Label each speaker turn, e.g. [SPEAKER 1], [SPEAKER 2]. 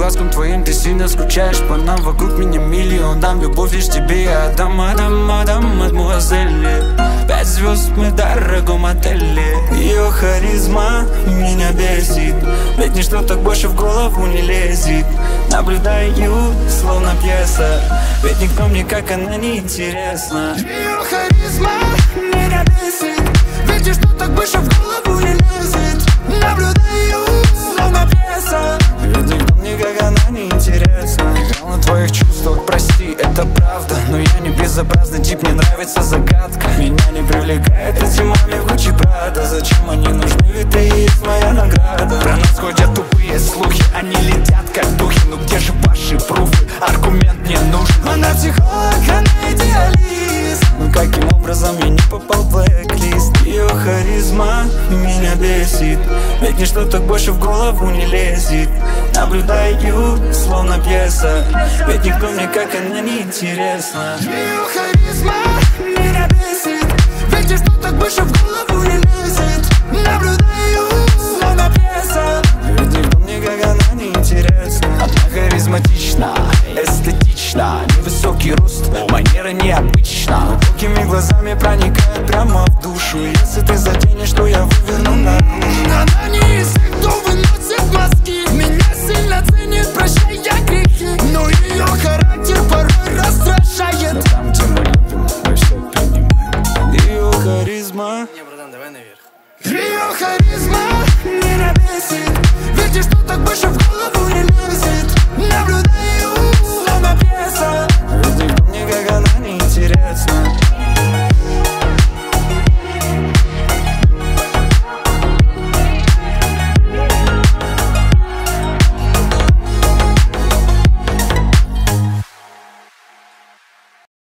[SPEAKER 1] глазкам твоим ты сильно скучаешь по нам. Вокруг меня миллион, дам любовь лишь тебе я отдам, мадемуазель. 5 звезд мы в дорогом отеле. Ее харизма меня бесит, ведь ничто так больше в голову не лезет. Наблюдаю, словно пьеса, ведь никто мне как она не интересна.
[SPEAKER 2] Ее харизма меня бесит, ведь ничто так больше в голову не лезет. Наблюдаю, словно пьеса,
[SPEAKER 1] ведь никто мне как она не интересна. Играл на твоих чувствах, прости, это правда, но я не безобразный тип, мне нравится загадка. Меня не привлекает эти мами Гуччи Прада. Зачем они нужны, ведь ты и есть моя награда. Про нас ходят тупые слухи, они летят как духи. Ну где же ваши пруфы, аргумент мне нужен.
[SPEAKER 2] Она психолог, она идеалист.
[SPEAKER 1] Ну каким образом я не попал в блэк-лист? Ее харизма меня бесит, ведь ничто так больше в голову не лезет. Наблюдаю, словно пьеса, ведь никто мне как она не интересна.
[SPEAKER 2] Ее харизма меня бесит, ведь ничто так больше в голову не лезет. Наблюдаю, словно пьеса,
[SPEAKER 1] ведь никто мне как она не интересна. Она харизматична, эстетична, невысокий рост, манера необычна, глубокими глазами проникает прямо в душу. Если ты заденешь, то я выверну наружу.
[SPEAKER 2] Она не из тех, кто выносит мозги, меня сильно ценит, прощая грехи, но ее